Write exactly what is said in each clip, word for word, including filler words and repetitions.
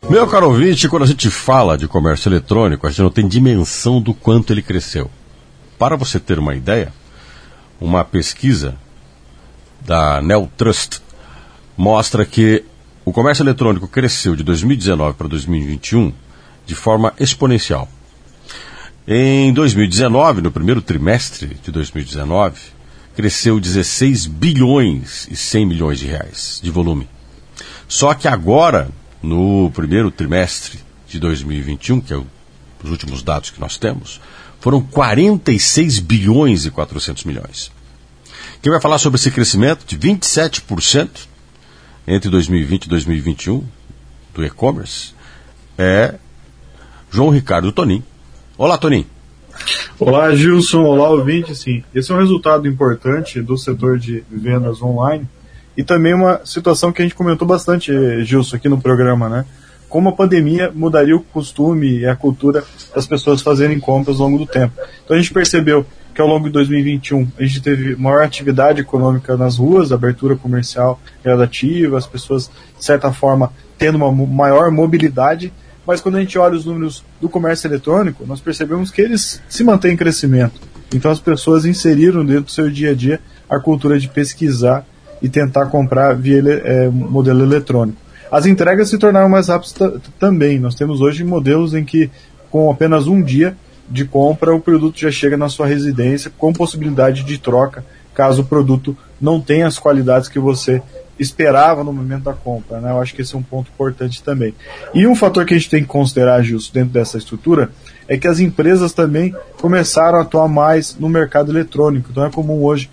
Meu caro ouvinte, quando a gente fala de comércio eletrônico, a gente não tem dimensão do quanto ele cresceu. Para você ter uma ideia, uma pesquisa da Neltrust mostra que o comércio eletrônico cresceu de dois mil e dezenove para dois mil e vinte e um de forma exponencial. Em dois mil e dezenove, no primeiro trimestre de dois mil e dezenove, cresceu dezesseis bilhões e cem milhões de reais de volume. Só que agora, no primeiro trimestre de dois mil e vinte e um, que é os últimos dados que nós temos, foram quarenta e seis bilhões e quatrocentos milhões. Quem vai falar sobre esse crescimento de vinte e sete por cento entre dois mil e vinte e dois mil e vinte e um do e-commerce é João Ricardo Tonin. Olá, Tonin. Olá, Gilson. Olá, ouvinte. Sim, esse é um resultado importante do setor de vendas online e também uma situação que a gente comentou bastante, Gilson, aqui no programa, né? Como a pandemia mudaria o costume e a cultura das pessoas fazerem compras ao longo do tempo. Então a gente percebeu que ao longo de dois mil e vinte e um a gente teve maior atividade econômica nas ruas, abertura comercial gradativa, as pessoas, de certa forma, tendo uma maior mobilidade, mas quando a gente olha os números do comércio eletrônico, nós percebemos que eles se mantêm em crescimento. Então as pessoas inseriram dentro do seu dia a dia a cultura de pesquisar e tentar comprar via é, modelo eletrônico. As entregas se tornaram mais rápidas t- também. Nós temos hoje modelos em que, com apenas um dia de compra, o produto já chega na sua residência, com possibilidade de troca, caso o produto não tenha as qualidades que você esperava no momento da compra, né? Eu acho que esse é um ponto importante também. E um fator que a gente tem que considerar, Gilson, dentro dessa estrutura, é que as empresas também começaram a atuar mais no mercado eletrônico. Então é comum hoje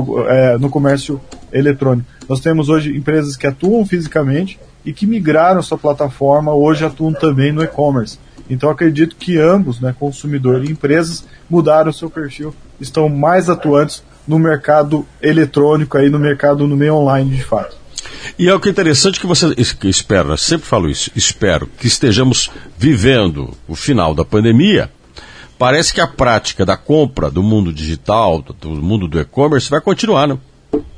é, no comércio eletrônico. Nós temos hoje empresas que atuam fisicamente e que migraram sua plataforma, hoje atuam também no e-commerce. Então acredito que ambos, né, consumidor e empresas, mudaram o seu perfil, estão mais atuantes no mercado eletrônico, aí no mercado no meio online de fato. E é o que é interessante que você espera, eu sempre falo isso, espero que estejamos vivendo o final da pandemia. Parece que a prática da compra do mundo digital, do mundo do e-commerce vai continuar, né?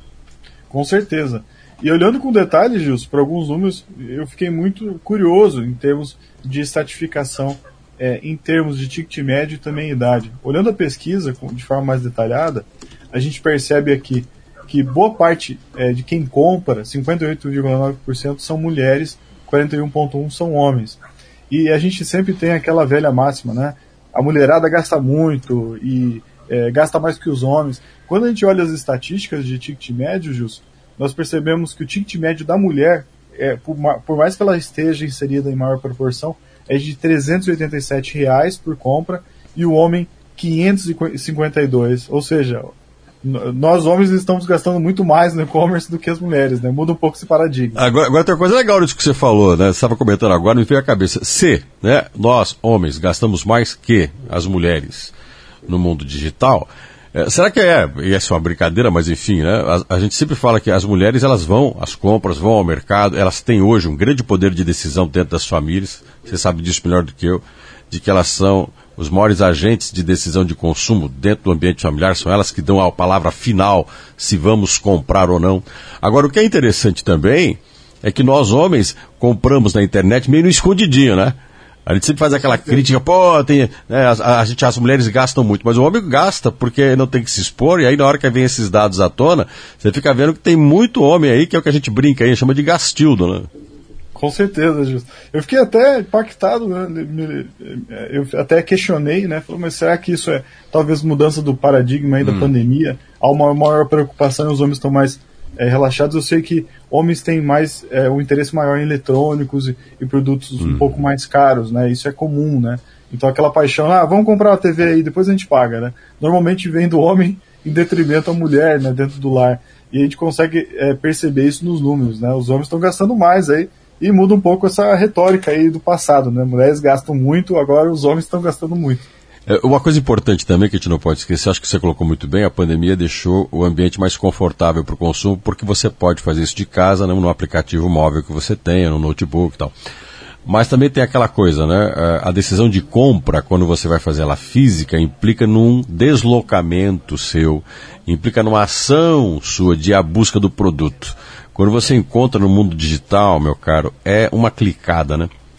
Com certeza. E olhando com detalhes, Gilson, para alguns números, eu fiquei muito curioso em termos de estratificação, é, em termos de ticket médio e também idade. Olhando a pesquisa de forma mais detalhada, a gente percebe aqui que boa parte é, de quem compra, cinquenta e oito vírgula nove por cento são mulheres, quarenta e um vírgula um por cento são homens. E a gente sempre tem aquela velha máxima, né? A mulherada gasta muito e é, gasta mais que os homens. Quando a gente olha as estatísticas de ticket médio, Gilson, nós percebemos que o ticket médio da mulher, é, por, por mais que ela esteja inserida em maior proporção, é de trezentos e oitenta e sete reais por compra e o homem quinhentos e cinquenta e dois. Ou seja, nós homens estamos gastando muito mais no e-commerce do que as mulheres, né? Muda um pouco esse paradigma. Agora, agora tem uma coisa legal disso que você falou, né? Você estava comentando agora, me veio à cabeça. Se, né, nós, homens, gastamos mais que as mulheres no mundo digital, é, será que é, e essa é uma brincadeira, mas enfim, né? A, a gente sempre fala que as mulheres, elas vão às compras, vão ao mercado, elas têm hoje um grande poder de decisão dentro das famílias, você sabe disso melhor do que eu, de que elas são os maiores agentes de decisão de consumo dentro do ambiente familiar, são elas que dão a palavra final se vamos comprar ou não. Agora, o que é interessante também é que nós homens compramos na internet meio no escondidinho, né? A gente sempre faz aquela crítica, pô, tem, né, a, a gente, as mulheres gastam muito, mas o homem gasta porque não tem que se expor, e aí na hora que vem esses dados à tona, você fica vendo que tem muito homem aí, que é o que a gente brinca aí, chama de gastildo, né? Com certeza, Justo. Eu fiquei até impactado, né? Eu até questionei, né? Falei, mas será que isso é talvez mudança do paradigma aí da hum. pandemia? Há uma maior preocupação e os homens estão mais é, relaxados. Eu sei que homens têm mais é, um interesse maior em eletrônicos e, e produtos hum. um pouco mais caros, né? Isso é comum, né? Então aquela paixão, ah, vamos comprar uma T V aí, depois a gente paga, né? Normalmente vem do homem em detrimento à mulher, né? Dentro do lar. E a gente consegue é, perceber isso nos números, né? Os homens estão gastando mais aí. E muda um pouco essa retórica aí do passado, né? Mulheres gastam muito, agora os homens estão gastando muito. É, uma coisa importante também que a gente não pode esquecer, acho que você colocou muito bem, a pandemia deixou o ambiente mais confortável para o consumo, porque você pode fazer isso de casa, né, no aplicativo móvel que você tenha, no notebook e tal. Mas também tem aquela coisa, né? A decisão de compra, quando você vai fazer ela física, implica num deslocamento seu, implica numa ação sua de ir à busca do produto. Quando você encontra no mundo digital, meu caro, é uma clicada, né?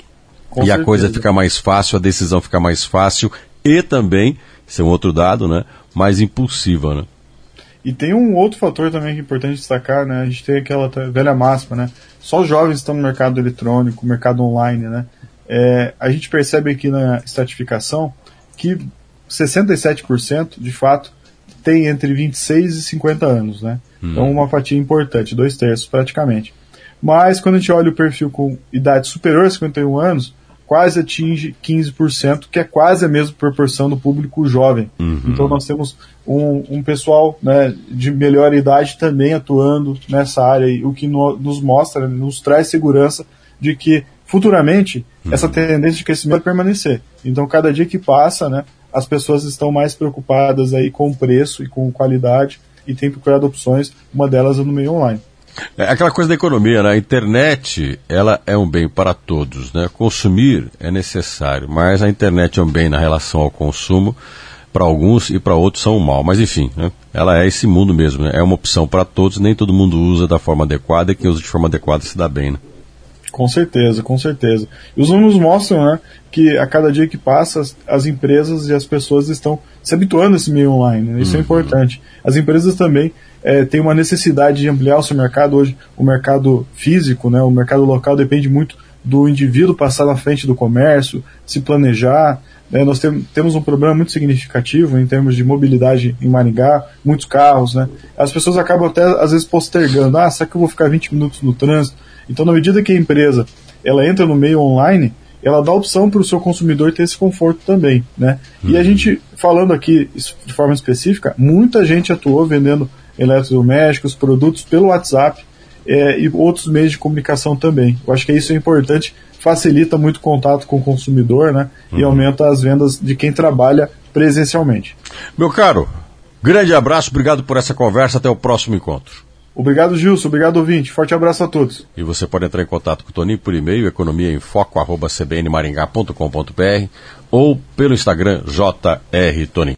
Com e certeza. a coisa fica mais fácil, a decisão fica mais fácil e também, isso é um outro dado, né, mais impulsiva, né? E tem um outro fator também que é importante destacar, né? A gente tem aquela velha máxima, né? Só os jovens estão no mercado eletrônico, mercado online, né? É, a gente percebe aqui na estratificação que sessenta e sete por cento, de fato, tem entre vinte e seis e cinquenta anos, né? Hum. Então uma fatia importante, dois terços praticamente. Mas quando a gente olha o perfil com idade superior a cinquenta e um anos, quase atinge quinze por cento, que é quase a mesma proporção do público jovem. Uhum. Então nós temos um, um pessoal, né, de melhor idade também atuando nessa área, e o que no, nos mostra, nos traz segurança de que futuramente uhum. essa tendência de crescimento vai permanecer. Então cada dia que passa, né, as pessoas estão mais preocupadas aí com o preço e com qualidade e têm procurado opções, uma delas é no meio online. É aquela coisa da economia, né? A internet, ela é um bem para todos, né? Consumir é necessário, mas a internet é um bem na relação ao consumo, para alguns e para outros são um mal. Mas enfim, né? Ela é esse mundo mesmo, né? É uma opção para todos, nem todo mundo usa da forma adequada, e quem usa de forma adequada se dá bem, né? Com certeza, com certeza. E os números mostram, né, que a cada dia que passa, as, as empresas e as pessoas estão se habituando a esse meio online, né? Isso uhum. é importante. As empresas também é, têm uma necessidade de ampliar o seu mercado. Hoje, o mercado físico, né, o mercado local depende muito do indivíduo passar na frente do comércio, se planejar. Né? Nós tem, temos um problema muito significativo em termos de mobilidade em Maringá, muitos carros, né? As pessoas acabam até, às vezes, postergando. Ah, será que eu vou ficar vinte minutos no trânsito? Então, na medida que a empresa ela entra no meio online, ela dá opção para o seu consumidor ter esse conforto também, né? Uhum. E a gente, falando aqui de forma específica, muita gente atuou vendendo eletrodomésticos, produtos pelo WhatsApp é, e outros meios de comunicação também. Eu acho que isso é importante, facilita muito o contato com o consumidor, né? Uhum. E aumenta as vendas de quem trabalha presencialmente. Meu caro, grande abraço, obrigado por essa conversa, até o próximo encontro. Obrigado, Gilson. Obrigado, ouvinte. Forte abraço a todos. E você pode entrar em contato com o Toninho por e-mail, economia em foco arroba c b n maringá ponto com ponto b r ou pelo Instagram J R Toninho.